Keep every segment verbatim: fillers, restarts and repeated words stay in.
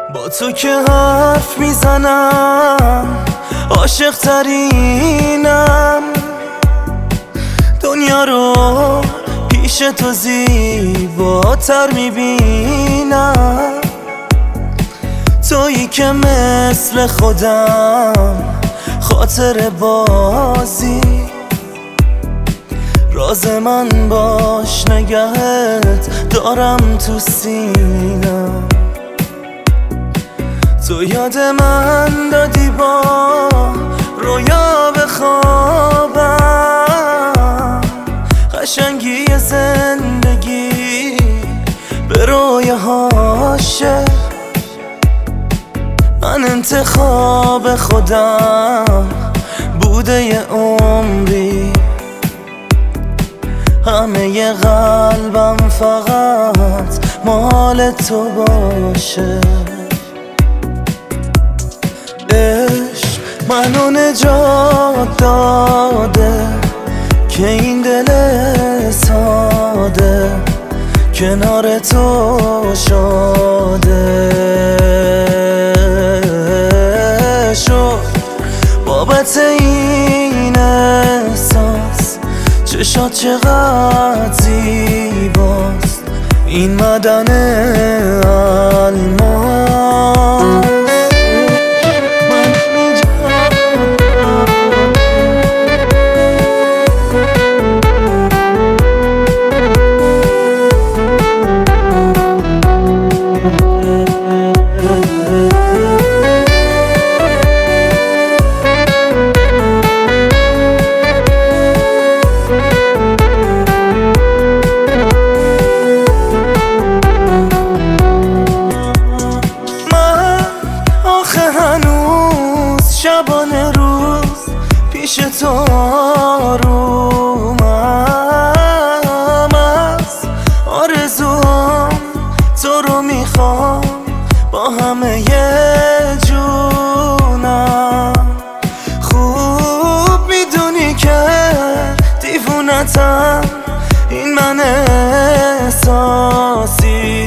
با تو که حرف میزنم عاشق ترینم، دنیا رو پیش تو زیباتر میبینم. تویی که مثل خودم خاطر بازی، راز من باش نگهت دارم تو سینم. تو یاد من دادی با رویا بخوابم، قشنگی زندگی به رویاهاشه. من انتخاب خودم بوده یه عمری، همه ی قلبم فقط مال تو باشه. عشق منو نجات داده که این دل ساده کنار تو شاده شد. بابت این احساس چشات چقدر زیباست، این معدن الماس. شبانه روز پیش تو آرومم از آرزوام، تو رو میخوام با همه ی جونم. خوب میدونی که دیوونتم، این من احساسی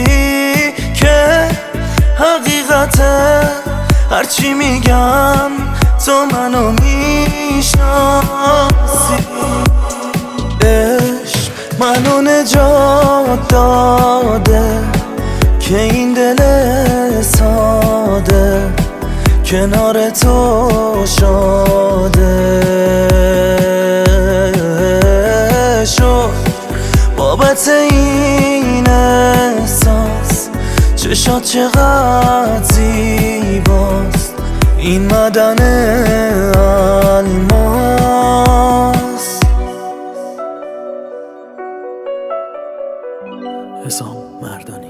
که حقیقته. هرچی میگم تو منو میشناسی. عشق منو نجات داده که این دل ساده کنار تو شاده شد. بابت این احساس چشات چقدر زیباست، این معدن الماس. حسام مردانی.